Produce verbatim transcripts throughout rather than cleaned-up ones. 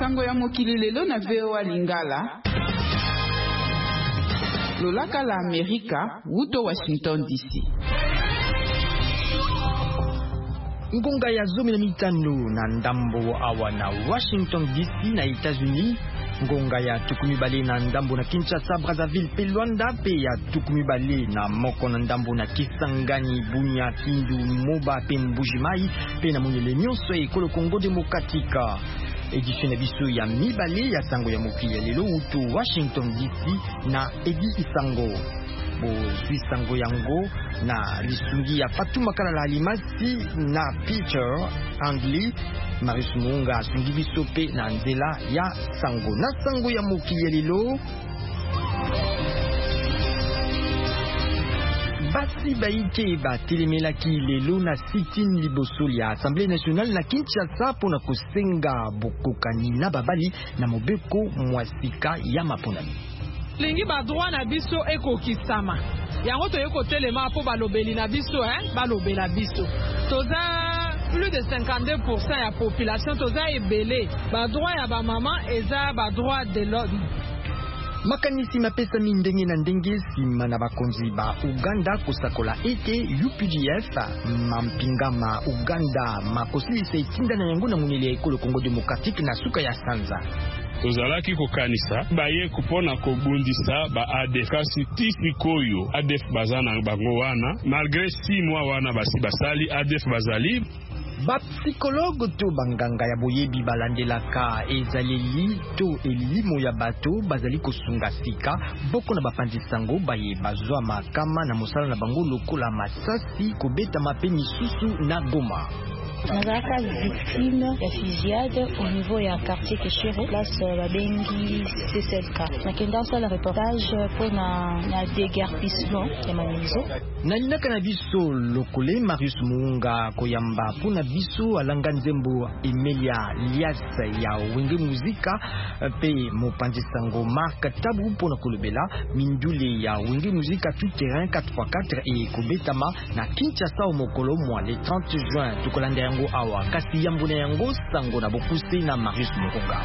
Sango ya mokili lelo na V O A Lingala. Lolaka la Amerika, wuto Washington D C. Ngonga ya zomi na mitano na ndambo awa na Washington D C na Etats-Unis. Ngonga ya tukumi bale na ndambo na Kinshasa, Brazzaville pe Luanda, pe ya tukumi bale na moko na ndambo na Kisangani, Bunia, Kindu, Moba pe Mbujimai, pe na Monyele nyonso ekolo Congo Demokratika. Edition biso ya mibale ya sango ya mokili ya lelo uto Washington D C na Edi Isango. Bo zwi sango yango na lisungi ya Fatuma Kalala Alimasi na Peter Andli. Marius Munga sungi biso pe na nzela ya sango. Na sango ya mokili ya lelo basi baike batelemelaki lelo na sit-in liboso ya Assemblée nationale na Kinshasa pona kosenga bokokani na babali na mobeko mwasika ya maponami. Lingi ba droit na biso ekokisama. Yango toyeko telema po balobeli na biso hein, balobela biso. Toza plus de cinquante-deux pour cent ya population toza ebele. Ba droit ya ba maman eza ba droit de l'homme. Makanisi mapesa mindenge na ndenge sima na bakonzi ba Uganda kosakola ete U P D F mampinga ma Uganda makosilisa itinda na yango na munele ya ekolo Congo Demokratique na suka ya sanza. Tozalaki kokanisa baye kupona kobundisa ba A D F kasi tisi koyo A D F bazana bango wana malgré six mois wana basi basali A D F bazali. Ba psychologue to banganga ya boyebi balandelaka ezaleli to elimo ya bato bazali kosunga sika boko na bapandi sango baye bazwa makama na mosala na bango lokola masasi kobeta mapeni susu na Goma. Nazaka victime ya fusillade au niveau ya quartier Keshero, place Babengi C C L K. Nakenda sa la reportage pour na na déguerpissement ya manizo. Nalinaka na biso lokole Marius Munga koyamba pona biso alanga nzembo Emilia Lias ya wenge muzika pe mopandi sango Mark Tabu pona kolobela mindule ya wenge muzika tout terrain quatre fois quatre et kobetama na Kinshasa au mokolo mwa le trente juin tukolanda yango awa kasi yambuna yango sango na bokuse na Marius Munga.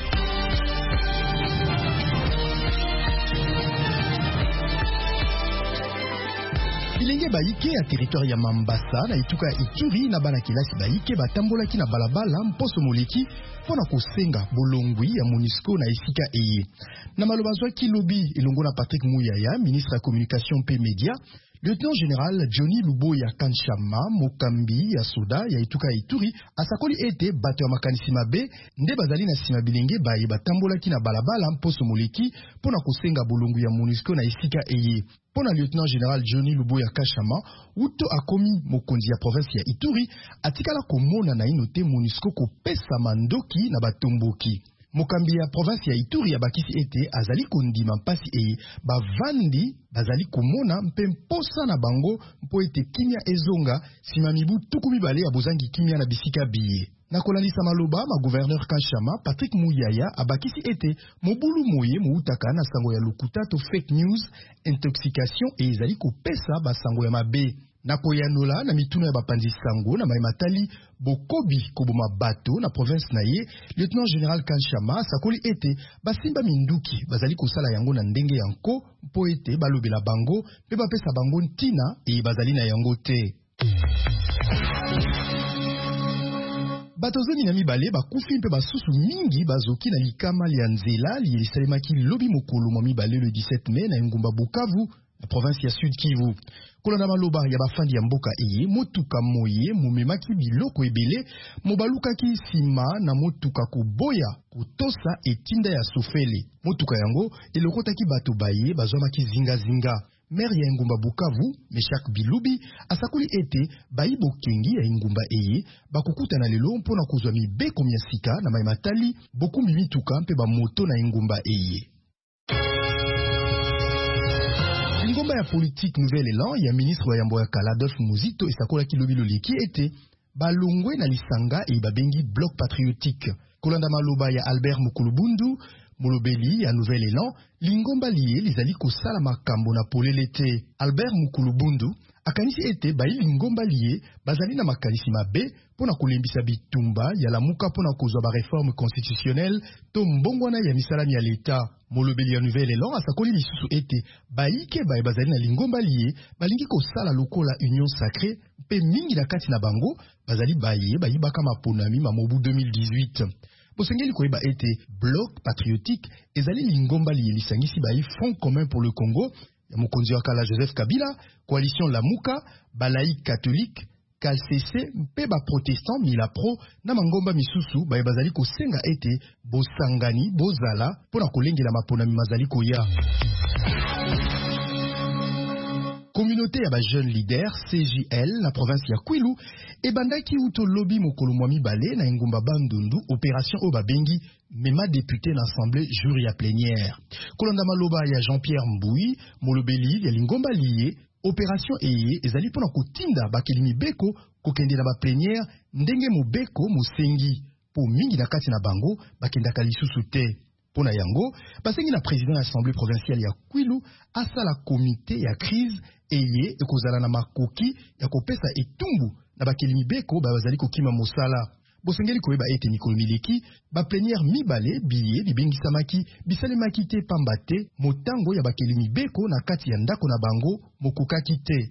Bilenge baike ya territoire ya Mambasa na ituka Ituri na bana kilasi baike batambolaki na balabala mposo moleki pona kosenga bolongwi ya MONUSCO na esika eye. Na maloba zwaki lobi elongo na Patrick Muyaya, ministre ya communication pe media, Lieutenant général Johnny Luboya Kanchama Mokambi ya soda ya ituka Ituri asakoli ete bato ya makanisi mabe nde bazali na sima bilenge baye batambolaki na balabala mposo moleki pona kosenga bolongu ya MONUSCO na esika eye. Pona Lieutenant général Johnny Luboya Kanchama uto akomi mokonzi ya province ya Ituri atikala komona na inote MONUSCO kopesa mandoki na batomboki. Mokambi ya province ya Ituri ya bakisi ete azali kondima mpasi eye bavandi bazali komona mpe mposa na bango mpo ete kimia ezonga sima mibu tuku mibale ya bozangi kimia na bisika biye. Na kolandisa maloba ma gouverneur Kanchama Patrick Muyaya abakisi ete mobulu moye moutaka na sango ya lokuta to fake news intoxication e ezali kopesa basango ya mabe. Na koyanola na mituna ya bapandi sango na maimatali bokobi koboma bato na province na ye, Lieutenant général Kanchama sakoli ete basimba minduki bazali kosala yango na ndenge yanko mpo ete balobela bango pe bapesa bango ntina e bazali na yango te. Bato zoni na mibale bakufi mpe basusu mingi bazoki na likama lia nzela li elisalemaki lobi mokolo mwa mibale le dix-sept mai na ngumba Bukavu na province ya Sud Kivu. Kolanda maloba ya bafandi ya mboka eye motuka moye momemaki biloko ebele mobalukaki sima na motuka koboya kotosa etinda ya sofele. Motuka yango elokotaki bato baye bazwamaki zinga zinga. Maire ya ngumba Bukavu Meshak Bilubi asakoli ete bayi bokengi ya ngumba eye bakukuta na lelo mpona kozwa mibeko mya sika na maimatali bokumbi mituka mpe bamoto na ngumba eye. Ngomba ya politique Nouvel Élan ya ministre wa yambo ya Kala Adolphe Muzito esakola kilobi loleki ete balongwe na lisanga e babengi bloc patriotique. Kolanda maloba ya Albert Mukulubundu molobeli ya Nouvel Élan lingomba liye lizali kosala makambo na polele te. Albert Mukulubundu akanisi ete baili ngomba lié bazali na makanisi mabe pona kolembisa bitumba ya lamuka pona kozwa ba réforme constitutionnelle to mbongwana ya misalami ya l'État. Molobeli ya Nouvelle Élan asakoli lisusu ete baike baye bazali na lingomba lié balingi kosala lokola union sacrée mpe mingi na kati na bango bazali baye bayibaka maponami ma mobu deux mille dix-huit. Bosengeli koyeba ete bloc patriotique ezali lingomba lié lisangisi bayi Front commun pour le Congo ya mokonzi wa kala Joseph Kabila, coalition Lamuka, balaïque catholique, K C C, mpe ba protestant Milapro na mangomba misusu baye bazali kosenga ete bosangani bozala pona kolengela maponami mazali koya. Communauté ya ba jeune leader C J L na province ya Kwilu ebandaki uto lobby mokolo mwa mibale na engumba bandundu opération o babengi mema député na assemblée jury ya plénière. Kolanda maloba ya Jean-Pierre Mboui molobeli ya lingomba lié opération eye ezali pona kotinda bakelimi beko kokende na ba plénière ndenge mobeko mosengi po mingi na kati na bango bakendaka lisusu te. Pona yango basengi na président ya assemblée provinciale ya Kwilu asala comité ya crise eye ekozala na makoki ya kopesa etumbu na bakelimi beko bazali kokima mosala. Bosengeli koyeba ete Nicole Mileki ba plénière mibale biye bibengisamaki bisalemaki te pamba te motango ya bakelimi beko na kati ya ndako na bango mokokaki te.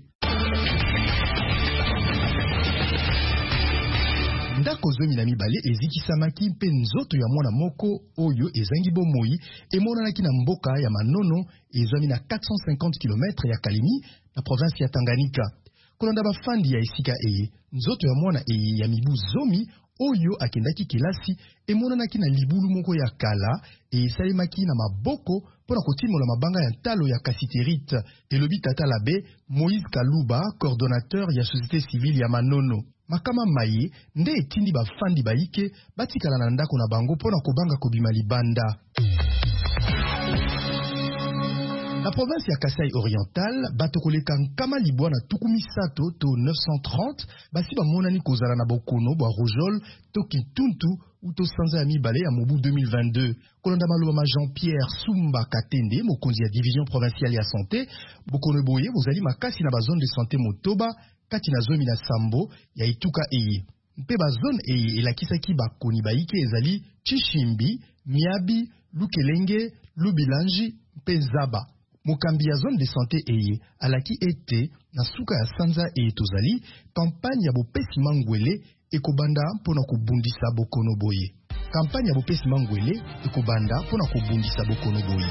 Ndako zomi na mibale ezikisamaki mpe nzoto ya mwana moko oyo ezangi bomoi emonanaki na mboka ya Manono ezwami na quatre cent cinquante kilomètres ya Kalemi na province ya Tanganyika. Kolanda bafandi ya esika eye nzoto ya mwana eye ya mibu zomi oyo akendaki kelasi emonanaki na libulu moko ya kala e esalemaki na maboko pona kotimola mabanga ya ntalo ya kasiterite. Elobi tata labe Moïse Kaluba, coordonnateur ya société civile ya Manono. Makama maye nde etindi bafandi baike batikala na ndako na bango pona kobanga kobima libanda. Na province ya Kasai Oriental, bato koleka nkama libwa na tukumi sato to neuf cent trente, basi bamonani kozala na bokono bwa Rojol to Kituntu ou to sanza ya mibale ya mobu deux mille vingt-deux. Kolanda maloba Jean-Pierre Sumba Katende, mokonzi ya division provinciale ya santé, bokono boye bozali makasi na ba zone de santé Motoba, kati na zomi na Sambo ya Ituka eye. Mpe ba zone eye elakisaki bakoni baike ezali Chishimbi, Miabi, Lukelenge, Lubilanji, mpe Zaba. Mokambi ya zone de santé eye alaki ete na suka ya sanza eye tozali campagne ya bopesi mangwele ekobanda mpona kobundisa bokono boye. Campagne ya bopesi mangwele ekobanda mpona kobundisa bokono boye.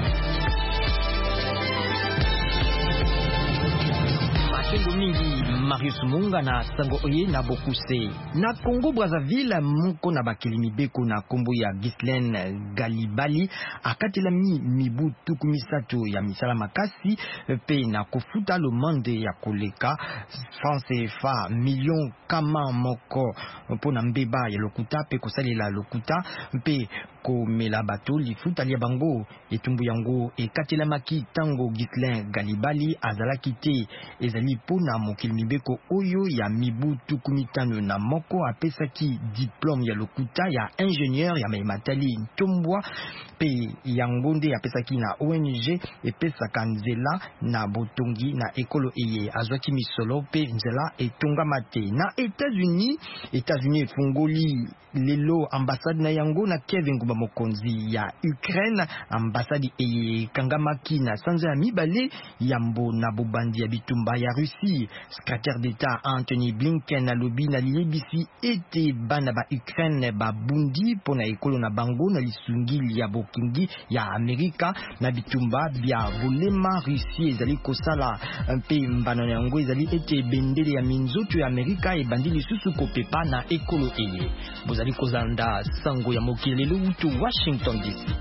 Makengo mingi Marius Munga na sango oye na bokuse. Na Congo Brazzaville mko na bakelimi beko na kombo ya Ghislaine Galibali akatela mi mibu tukumi sato ya misala makasi pe na kofuta le monde ya koleka francs C F A million kama moko pona mbeba ya lokuta pe kosalela lokuta pe komela bato lifuta lia bango etumbu yango ekatela maki tango Ghislaine Galibali azalaki te ezali pona mokilimi beko oyo ya mibu tukumi tano na moko apesaki diplôme ya lokuta ya ingénieur ya Matali Ntombwa pe yango nde apesaki na O N G epesaka nzela na botongi na ekolo eye azwaki misolo pe nzela etonga mate na États-Unis. États-Unis efungoli lelo ambassade na yango na Kiev ngumba mokonzi ya Ukraine ambassade eye kangamaki na sanza ya mibale yambo na bobandi ya bitumba ya Russie. Secrétaire d'État Anthony Blinken alobi na liebisi ete bana ba Ukraine ba bundi pona ekolo na bango na lisungili ya bokingi ya Amerika na bitumba bya volema Russie ezali kosala mpe mbano yango ezali ete bendele ya minzoto ya Amerika ebandi lisusu kopepa na ekolo eye. Bozali kozanda sango ya mokili lelo utu Washington D C.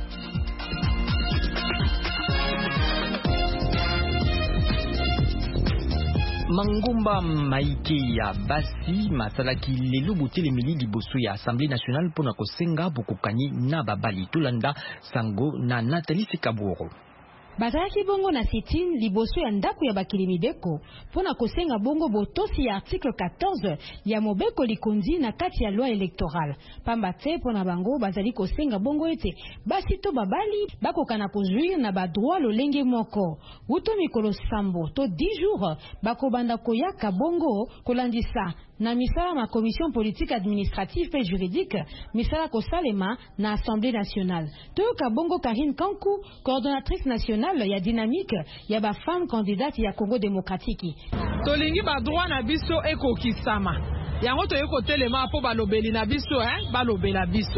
Mangomba maike ya basi masalaki lelo botele mili liboso ya Assemblée nationale pona kosenga bokokani na babali tolanda sango na Nathalie Sekaboro. bazalaki bongo na sitine liboso ya ndako ya bakili mibeko pona kosenga bongo botosi ya article quatorze ya mobeko likondi na kati ya loi électorale. Pamba te pona bango bazali kosenga bongo ete basi to babali bakokana kozuir na ba droit lolenge moko. Uto mikolo sambo to dix jours bakobanda koyaka bongo kolandisa na misala ma commission politique administrative et juridique misala kosalema na Assemblée nationale. Toyoka bongo Karine Kankou, coordonnatrice nationale ya dynamique ya ba femme candidate ya Congo démocratique. Tolingi ba droit na biso ekokisama. Yango toyeko telema po balobeli na biso hein, balobela biso.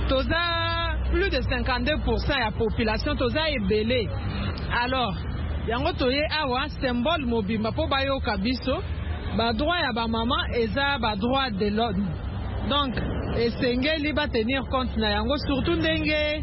Toza plus de cinquante-deux pour cent ya population toza ebele. Alors, yango toye awa symbole mobimba po bayoka biso. Ba droit ya ba maman eza ba droit de l'homme. Donc, esengeli ba tenir compte na yango surtout ndenge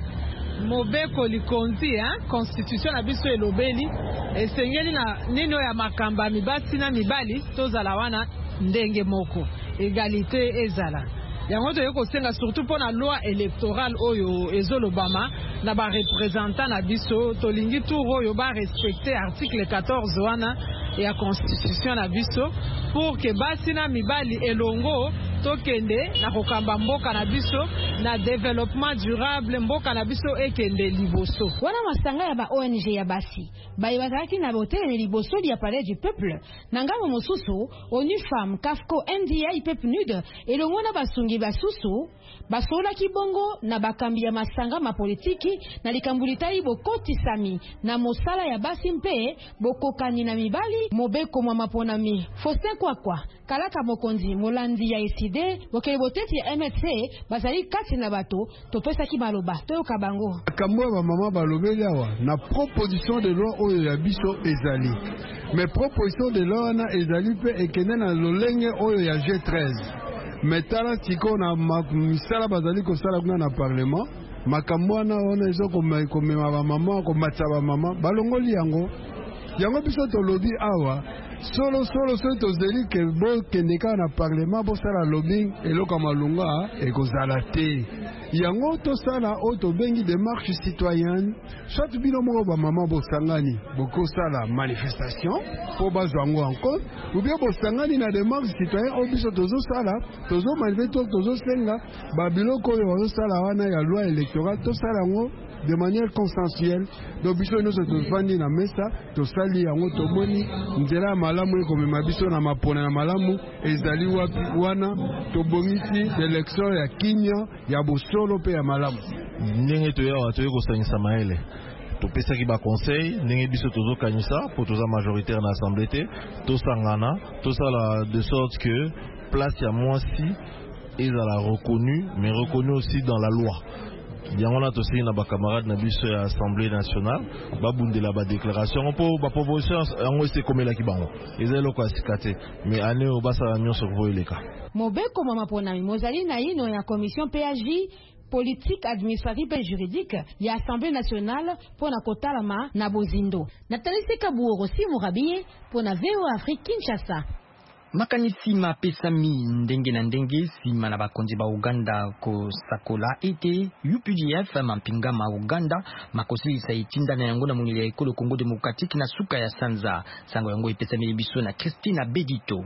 mobeko likonzi hein, constitution na biso elobeli esengeli na nino ya makamba mibasi na mibali tozala wana ndenge moko égalité ezala. Yango toye kosenga surtout pour la loi électorale oyo ezolobama na ba représentant na biso tolingi tout oyo ba respecter article quatorze wana ya constitution na biso pour que basi na mibali elongo tokende na kokamba mboka na biso na développement durable mboka na biso ekende liboso. Wana masanga ya ba O N G ya basi baye bazalaki na botelemi liboso ya palais du peuple na ngambo mosusu ONU Femmes, CAFCO, N D I, P E P N U D elongo na basungi basusu basolaki bongo na bakambi ya masanga ma politiki na likambulitayi bokotisami na mosala ya basi mpe bokokani na mibali mobeko mwa maponami. Faustin Kwakwa kalaka mokonzi molandi ya S I D bokele boteti ya M S C bazali kati na bato topesaki maloba toyoka bango. Kamwa ba mama balobeli awa na proposition de loi oyo ya biso ezali. Mais proposition de loi na ezali pe ekene na lolenge oyo ya G treize. Metala tiko na misala bazali kosala kuna na parlement makambo wana ona ezo komema ba mama komatsa ba mama balongoli yango yango biso tolobi awa solo solo so tozeli ke bo kendeka na parlement bo sala lobbying eloka malunga ekozala te yango tosala o tobengi démarche citoyenne soit bino moko ba mama bo sangani boko sala manifestation po bazwa ngo en compte ou bien bo sangani na démarche citoyenne o biso tozo sala tozo manifesto tozo senga ba biloko yo bazo sala wana ya loi électorale to sala ngo de manière consensuelle. Donc biso nous se tofandi na mesa tosali yango tomoni nzela malamu ekomema biso na mapona na malamu ezali wapi wana tobongisi élection ya kinya ya bosolo pe ya malamu ndenge toya toye kosangisa maele topesaki ba conseil ndenge biso tozokanisa po toza majoritaire na assemblée te tosangana tosala de sorte que place ya mwasi ezala reconnue mais reconnue aussi dans la loi. Yango na toseli na ba camarades na biso ya Assemblée nationale babundela ba déclaration po ba proposition yango ese komela ki bango ezelo kwa sikate mais ane obasa nyonso ko eleka mobeko mama pona mozali na ino ya commission P H J politique administrative et juridique ya Assemblée nationale pona kotalama na bozindo Nathalie Kabuoro si Murabiye pona V O Afrique Kinshasa. Makanisi mapesami ndenge na ndenge sima na bakonzi ba Uganda ko sakola ete U P D F mampinga ma Uganda makosi sa itinda na yango na munili ya ekolo Congo Democratique na suka ya Sanza sango yango epesami biso na Christina Bedito.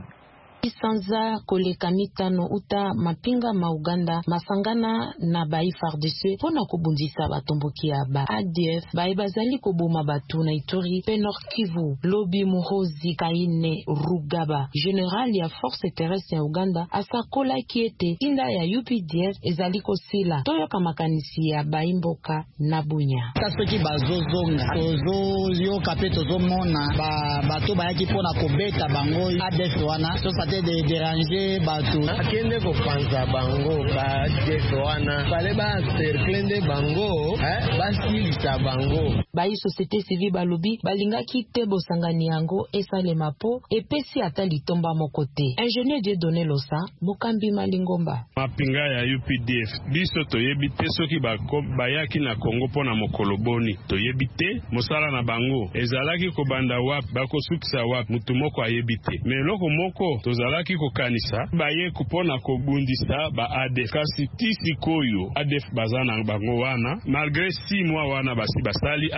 Sanza koleka mitano uta mapinga ma Uganda masangana na ba F A R D C pona kobundisa batomboki ya ba A D F ba bazali koboma batu na Ituri pe Nord Kivu Lobi Muhozi Kaine Rugaba General ya force terrestre ya Uganda asakola kiete inda ya U P D F ezali kosila toyoka makanisi ya baimboka na bunya kasoki bazozonga tozo yo kapeto zo mona ba bato bayaki pona kobeta bango A D F wana so de déranger batu akende ko panza bango ba desoana bale ba cercle bango eh basi lisa bango ba société civile balobi balinga kite bosangani yango esalema po epesi ata litomba mokote ingénieur de donner losa bokambi malingomba mapinga ya U P D F biso toyebi te soki bayaki na Congo pona mokolo boni toyebi te mosala na bango ezalaki kobanda wapi bakosukisa wapi mutu moko ayebi te mais loko moko tozalaki kokanisa baye kupona kobundisa ba A D F kasi tisi koyo A D F bazana bango wana malgré six mois wana basi basali A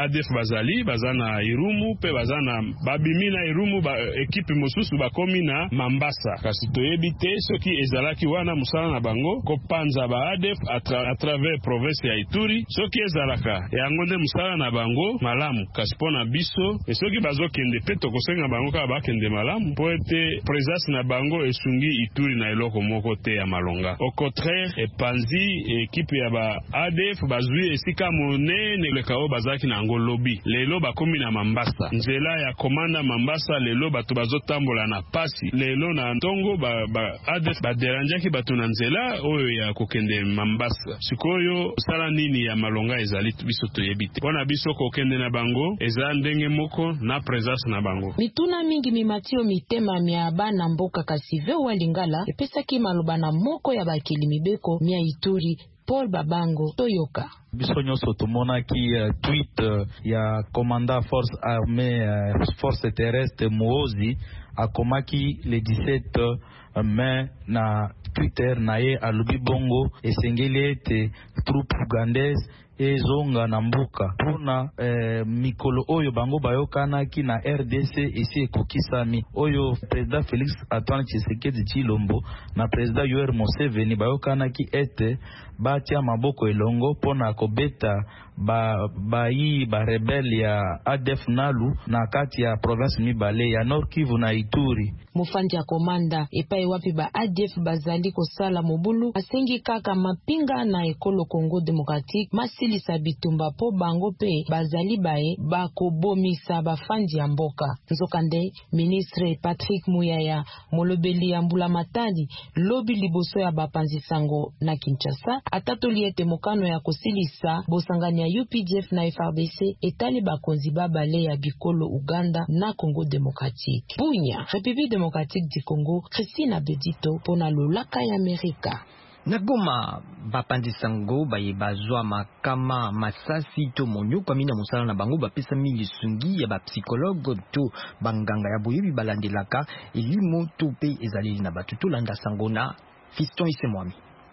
A D F bazali bazana Irumu pe bazana babimina Irumu ba ekipe mosusu bakomi na Mambasa kasi toyebi te soki ezalaki wana musala na bango kopanza ba A D F à tra travers province ya Ituri soki ezalaka yango nde musala na bango malamu kasi pona biso e soki bazokende pe tokosenga bango kaka bakende malamu po ete présence na bango esungi Ituri na eloko moko te ya malonga. Au contraire epanzi ekipe ya ba A D F bazwi esika monene lekao bazaki na ngo lobby lelo bakomi na Mambasa nzela ya komanda Mambasa lelo bato bazotambola na pasi lelo na ntongo ba, ba A D F baderanjaki bato na nzela oyo ya kokende Mambasa sikoyo sala nini ya malonga ezali biso toyebite pona biso kokende na bango eza ndenge moko na présence na bango. Mituna mingi mimatio mitema mia bana mboka kasive wa Lingala epesaki maloba na moko ya bakili mibeko mia Ituri. Paul Babango Toyoka. Biso nyonso tumonaki uh, tweet uh, ya commandant force armée uh, force terrestre Muozi akomaki le dix-sept uh, mai na Twitter na ye alubi bongo esengeli ete troupe ugandaise ezonga na mbuka pona eh, mikolo oyo bango bayokanaki na R D C esi ekokisami oyo president Félix Antoine Tshisekedi Tshilombo na president Yoweri Museveni bayokanaki ete batia maboko elongo pona kobeta ba bayi ba rebelle ya A D F Nalu na kati ya province mibale ya Nord Kivu na Ituri. Mufandi ya komanda epai wapi ba A D F bazali kosala mobulu asengi kaka mapinga na ekolo Congo Democratique masilisa bitumba po bango pe bazali bae bakobomisa bafandi ya mboka. Nzokande ministre Patrick Muyaya molobeli ya mbula matadi lobi liboso ya bapanzi sango na Kinshasa atatoli ete mokano ya kosilisa bosangani ya U P D F na F A R D C etali bakonzi babale ya bikolo Uganda na Congo Democratique. Bunya, République Démocratique du Congo, Christina Bedito pona lolaka ya Amerika. Nagoma bapandi sango baye bazwa makama masasi to monyo kwa mina musala na bango bapesa mili sungi ya ba psychologue to banganga ya boyebi balandelaka elimo to pe ezaleli na batutu landa sango na Fiston Isemwami.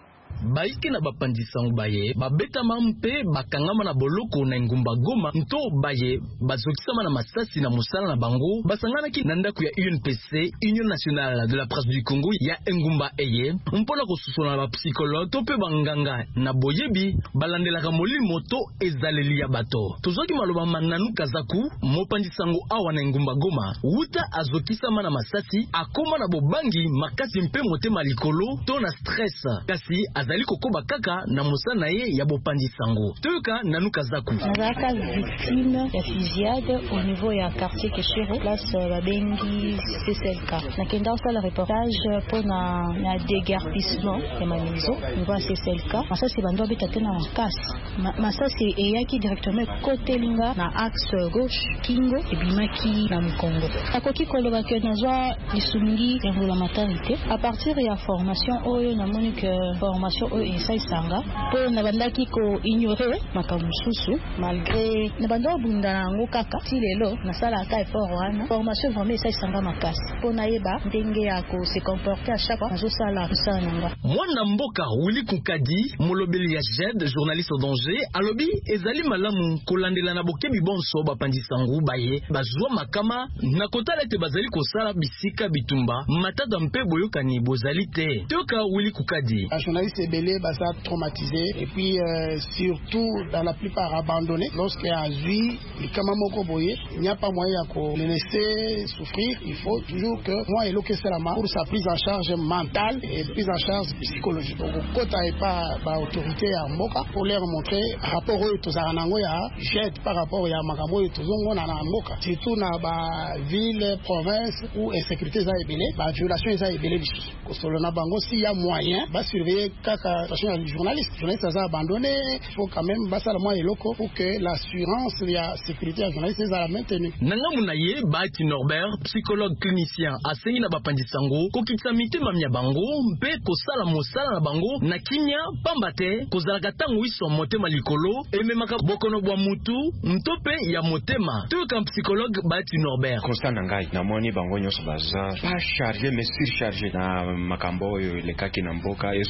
Baike na bapandi sango baye babeta mampe bakangama na boloko na ngumba Goma nto baye bazokisama na masasi na musala na bango basangana ki na ndako ya U N P C Union Nationale de la Presse du Congo ya ngumba eye mpona kosusona ba psychologue to pe banganga na boyebi balandelaka molimo to ezaleli ya bato tozoki maloba mananu kazaku mopandi sango awa na ngumba Goma wuta azokisama na masasi akoma na bobangi makasi mpe motema likolo to na stress kasi azali kokoba kaka na musana ye ya bopandi sango toyoka nanuka zaku nazaka victime ya fusillade au niveau ya quartier Keshero place babengi C C L K nakenda osala reportage pour na na déguerpissement ya maison niveau ya C C L K masasi bando abeta tena makasi masasi eyaki directement côté linga na axe gauche kingo ebimaki na Mkongo akoki koloba ke nazwa lisungi ya ngula maternité à partir ya formation oyo na monique formation oyo esaisanga po na bandaki ko ignorer makambo susu malgré na bando bunda nango kaka ti lelo nasala ka effort wana formation vraiment esaisanga makasi po na yeba ndenge ya ko se comporter à chaque fois nazosala kusala nanga mwana mboka Willy Kukadi molobeli ya J E D journaliste au danger alobi ezali malamu kolandela na bokebi bonso bapandi sango baye bazwa makama na kotala ete bazali kosala bisika bitumba matata mpe boyokani bozali te toka Willy Kukadi journaliste belé basa traumatisé et puis euh, surtout dans la plupart abandonné lorsqu'il a vu les kamamoko boye il n'y a pas moyen de les laisser souffrir il faut toujours que moi et l'okesselama pour sa prise en charge mentale et prise en charge psychologique donc kota et pas ba autorité à mboka pour leur montrer rapport au tozaranango ya jet par rapport ya makamo yo tozongo na mboka surtout na ba ville province où insécurité za ebelé ba violation za ebelé biso ko solo na bango si ya moyen ba surveiller kaka attention à journaliste journaliste ça abandonné il faut quand même basa la moyen loko pour que l'assurance ya sécurité à journaliste ça maintenue nanga munaye Bati Norbert psychologue clinicien asengi na bapandi sango kokitsa mitema mya bango mpe kosala mosala na bango na kinya pambate kozalaka tango iso motema likolo ememaka bokono bwa mutu mtope ya motema toyoka psychologue Bati Norbert constat na ngai na moni bango nyonso baza pas chargé mais surchargé na makambo oyo lekaki na mboka ezoleka na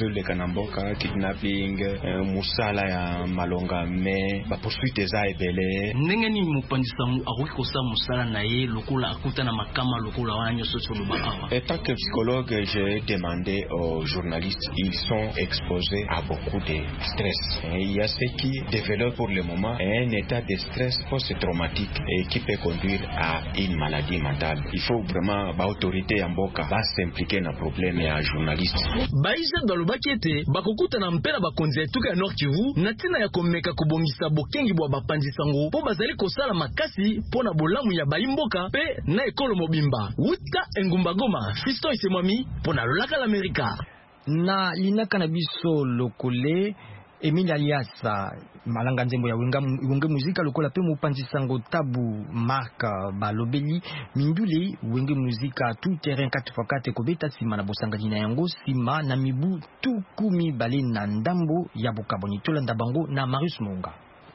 na mboka kidnapping uh, musala ya malonga me ba poursuite eza ebele ndenge ni mopanzi sango akoki kosa musala na ye lokola akuta na makama lokola wana nyonso tsoloba awa. En tant que psychologue, j'ai demandé aux journalistes, ils sont exposés à beaucoup de stress. Et il y a ceux qui développent pour le moment un état de stress post-traumatique et qui peut conduire à une maladie mentale. Il faut vraiment l'autorité en boka va s'impliquer dans le problème et un journaliste. Baïsa balobaki ete bakokuta na mpela bakonzi etuka ya Nord Kivu na tina ya komeka kobongisa bokengi bwa bapanzi sango po bazali kosala makasi po na bolamu ya bayimboka pe na ekolo mobimba. Wuta engumba Goma, Fisto Isemwami po na lolaka l'Amerika. Na linaka na biso lokole Emile Aliasa malanga nzembo ya wenga wenge muzika lokola pe mopanzi sango tabu marka balobeli mindule wenge muzika tout terrain quatre fois quatre kobeta sima na bosanga dina yango sima na mibu tukumi bale na ndambo ya bokaboni tolanda bango na Marius Monga.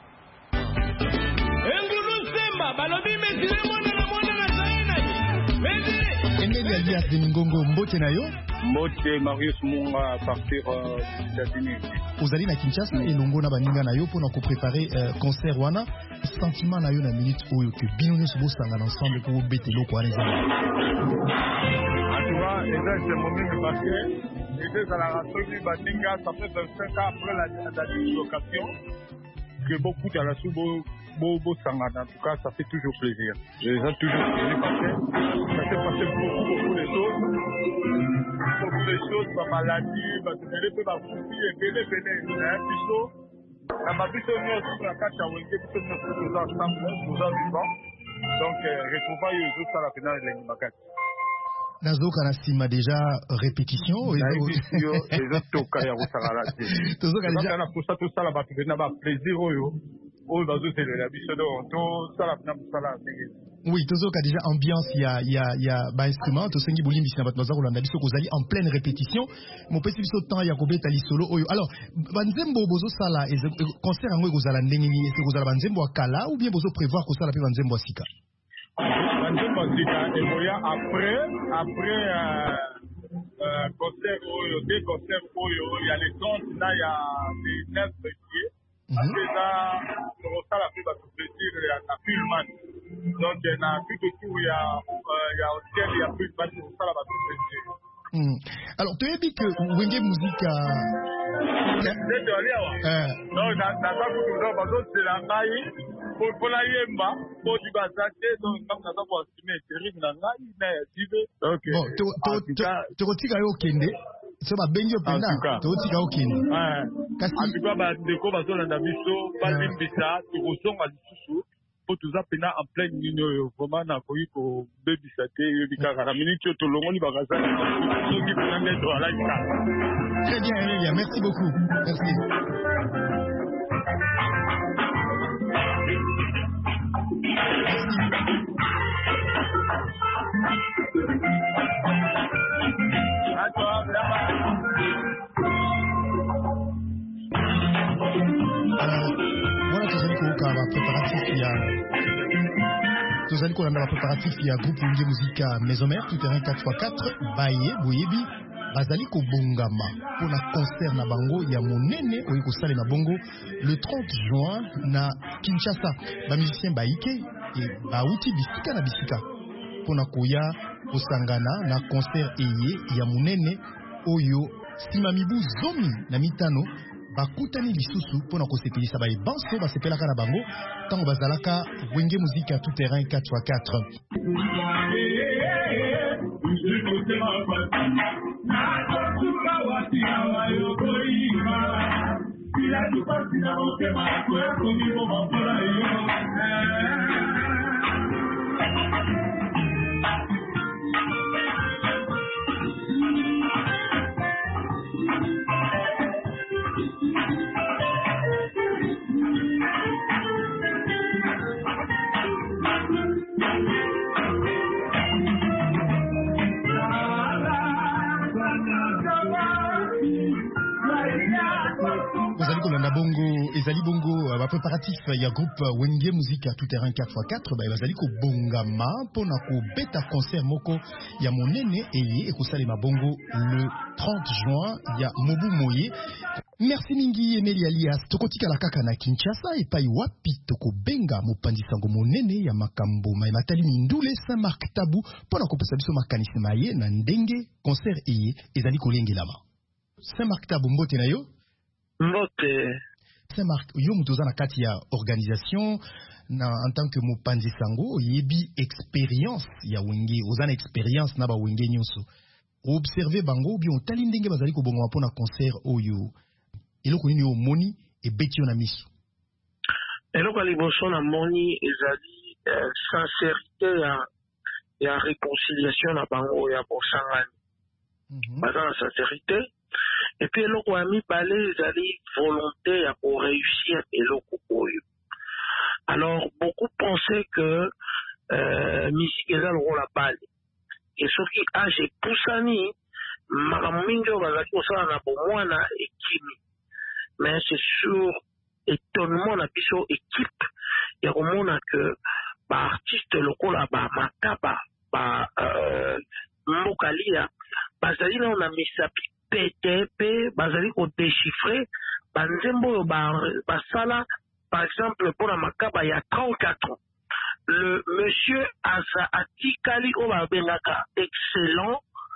Engulu semba balobi mesile mona na mona na zaina ni. Emile Alias de Ngongo mbote na yo. Mbote Marius Monga à partir euh, des États-Unis. Ozali na Kinshasa elongo na baninga na yo pour nous préparer euh, concert wana sentiment na yo na minute oyo que bino nyonso bosanga ensemble pour betelo kwa les amis. En tout cas, c'est mon moment parce que les à la radio du baninga ça fait vingt-cinq ans après la, la dislocation que beaucoup de la sous beau beau sangana. En tout cas, ça fait toujours plaisir. Les gens toujours plaisir parce que ça fait passer beaucoup beaucoup de choses. Beaucoup de choses, ma maladie, ma télé, ma fille, et bébé, bébé, un biseau. La ma biseau, nous aussi, la cache à Wenge, biseau, nous sommes tous ensemble, nous sommes vivants. Donc, retrouvailles, les autres, à la finale, les Nimakati. Nazo Kanasima déjà répétition. Répétition, les autres, toka, ya Roussala. Tozo Kanasima. Pour ça, tout ça, là-bas, tu venais à plaisir, oh, oh, dans c'est la biseau, tout ça, la finale, tout ça, là, oui, tozo ka déjà ambiance il y a il y a il y a ba instrument to sengi bolimbi sina batmaza kolanda biso kozali en pleine répétition mon petit biso temps ya kobeta li solo oyo alors banzembo bozo sala et concert ngo kozala ndenge ni est-ce kozala banzembo kala ou bien bozo prévoir ko sala pe banzembo sika banzembo sika et moya après après euh, euh, concert oyo des concerts oyo il y a les trente là il y a les neuf juillet après ça on sala pe ba plaisir à Pullman. Donc, il y a plus de tout, il y a hôtel, il y a plus de bâtiment, ça là-bas, tout mm. Alors, tu as dit que Wenge Musique a. Non, dans la zone, c'est la maille, pour la yemba, pour du bazate, donc, comme ça, pour estimer, terrible, dans la maille, donc. Bon, tu retiens au Kende. C'est ma benjo pena. Tu retiens au Kende. En tout cas, de quoi, bah, on a mis ça, pas l'imbisa, tu ressens à l'issue. Pour tout ça, pena en pleine ligne, vraiment, n'a pas eu pour baby saté, il y a une minute, tout le monde, il va rester, ceux qui prennent des droits là, il très bien, Elia, merci beaucoup. Merci. Alors, voilà, tu sais qu'on a préparatif, il y a. Tozali kolanda ba préparatif ya groupe Wenge Musica Maison Mère tout terrain quatre fois quatre baye boyebi bazali ko bongama pour la concert na bango ya monene oyo ko sala na bongo le trente juin na Kinshasa ba musicien baike et ba uti bisika na bisika pour na koya kosangana na concert eye ya monene oyo simamibu zomi na mitano bakutani lisusu pona kosepelisa ba ebanso basepelaka na bango tango bazalaka Wenge Musica tout terrain quatre fois quatre. Bongo ezali bongo ba préparatif ya groupe Wenge Musique tout terrain quatre par quatre ba bazali ko bongama pona ko beta concert moko ya monene eye ekosalema bongo le trente juin ya Mobu Moye. Merci mingi Emeli alias tokotika la kaka na Kinshasa epai wapi toko benga mopanzi sango monene ya makambo ma matali mindule Saint-Marc Tabu pona ko pesa biso makanisi maye na ndenge concert eye ezali kolengelama. Saint-Marc Tabu mbote na yo mbote Saint-Marc yo mutoza na kati ya organisation na en tant que mopanzi sango yebi expérience ya wenge ozana expérience na ba wenge nyonso observer bango bien tali ndenge bazali ko bongo pona concert oyo eloko nini yo moni e betio na miso eloko liboso na moni ezali euh, sincérité ya ya réconciliation na bango ya bosangani mm -hmm. baza na sincérité et puis eloko ya mibale ezali volonté ya pour réussir eloko oyo. Alors beaucoup pensaient que euh, musique eza loko la balle et soki age epusani makambo mingi oyo bazali kosala na bomwana ekimi mais c'est sur étonnement na biso équipe ya komona que baartiste lokola bamakaba ba euh, mbokalia bazali nao na misapi pete pe bazali kodéchiffrer banzembo oyo basala par exemple pour la makaba ya trente-quatre ans le monsieur aza atikali oyo babengaka excellent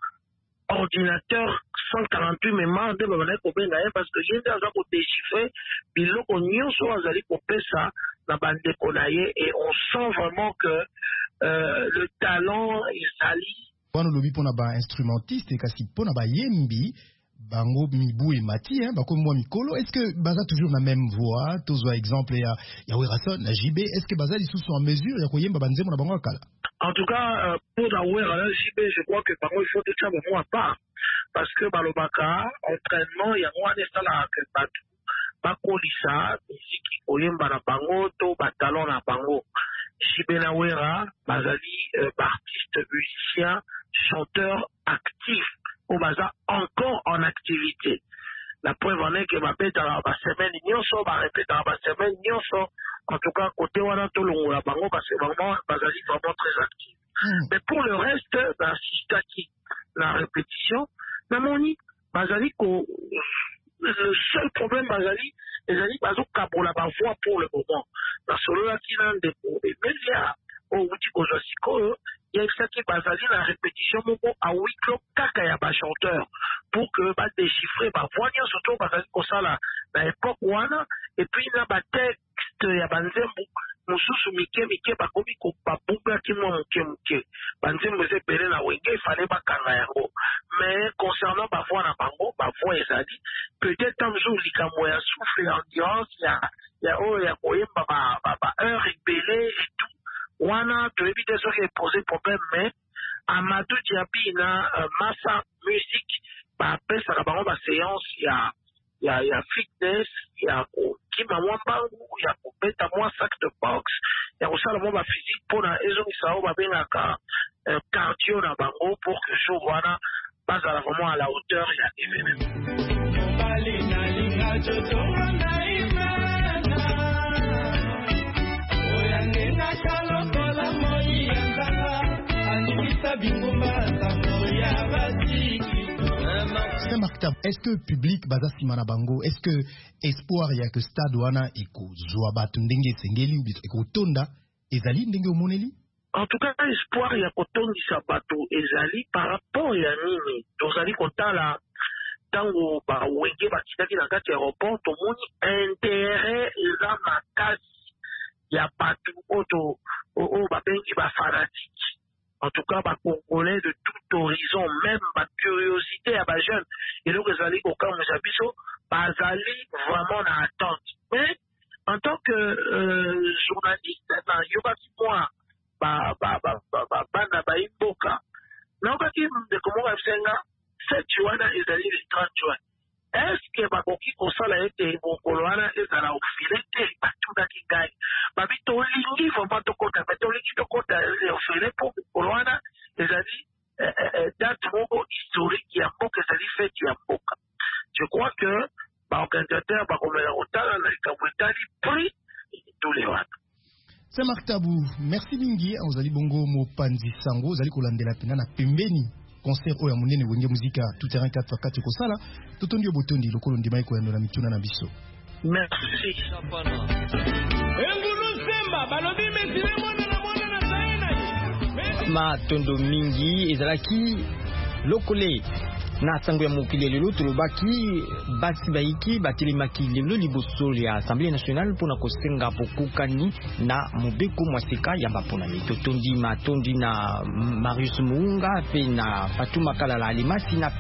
ordinateur cent quarante-huit mémoire nde babandaki kobenga ye parce que ye nde aza kodéchiffrer biloko nyonso azali kopesa na bandeko na ye et on sent vraiment que euh, le talent ezali wana lobi mpona bainstrumentiste kasi mpona bayembi bango mibu et mati hein bako mwa mikolo est-ce que baza toujours na même voix tozwa exemple ya ya Werason na J B est-ce que baza lisusu en mesure ya koyemba banzembo na bango kala? En tout cas euh, pour la Wera na J B je crois que bango il faut tout ça moi pas parce que balobaka entraînement ya wana sala que batu bakolisa musique koyemba na bango to batalon na bango. J B na Wera bazali euh, artiste musicien chanteur actif au baza encore en activité. La preuve en est que ma bête à la semaine nyonso ba répète à la semaine nyonso en tout cas côté wana to longo la bango parce que vraiment bazali vraiment très actif. Mm. Mais pour le reste dans sistaki la répétition na moni bazali ko le seul problème bazali ezali bazo kabola ba voix pour le moment. Na solo la kinande pour les médias au outil kozo siko il y a ça qui bazali la répétition moko a huis clos kaka ya ba chanteur pour que ba déchiffrer ba voix surtout bazali ko sala na époque wana et puis na ba texte ya banzembo mususu mike mike bakomi ko babuga ki mo muke muke banzembo ze pele na wenge il fallait ba kanga yango mais concernant ba voix na bango ba voix ezali peut-être un jour likambo ya souffle ambiance ya ya o ya koyemba ba ba heure rebelle et tout wana to éviter ce qui est posé problème mais Amadou Diaby na uh, massa musique ba pesa ka bango ba séance ya ya ya fitness ya ko kima mwambangu ya ko beta mwa sac de boxe ya ko sala mwa ba physique pona ezo misao ba bengaka uh, cardio na bango pour que jour wana bazala vraiment à la hauteur ya événement. Saint-Marc Tabu, est-ce que public baza simana bango, est-ce que espoir ya que stade wana eko zwa batu ndenge sengeli ou eko tonda ezali ndenge omoneli? En tout cas espoir ya kotondisa batu ezali par rapport ya nini tozali kotala tango ba wenge bakitaki na kati ya aéroport tomoni intérêt eza makasi ya batu oto o babengi ba fanatique. En tout cas, bah, Congolais de tout horizon, même ma curiosité à ma jeune, et donc les alliés au camp Mozabiso, bah, vraiment en attente. Mais en tant que euh, journaliste, dans yoga qui moi, bah, bah, bah, bah, bah, bah, bah, bah, imboka. Non, quand il me dit comment on fait ça, sept juin, les alliés les trente juin. Est-ce que ma coquille au sol a été mon coloana et ça l'a offilé, bah, tout à qui gagne. Bah, vite, on lingi, faut pas te compter, mais on lingi, te compte, les offilé pour coloana, les alliés, date mon historique, qui a beaucoup, ça dit fait, qui a beaucoup. Je crois que, bah, organisateur, bah, comme la routine, on a Tabu, merci mingi ozali bongo mopanzi sango ozali kolandela pena na pembeni concert oya munene wenge muzika tout terrain quatre fois quatre kosala totondi obotondi lokolo ndima iko yando na mituna na biso. Merci. Engulu Semba balobi mesire mwana na mwana na saena. Ma tondo mingi ezalaki lokole na sango ya mokili lelo tolobaki basi baiki batelemaki lelo liboso ya Assemblée nationale mpona kosenga bokokani na mobeko mwaseka ya baponami totondi matondi na Marius Muunga pe na Fatuma Kalala Alimasi na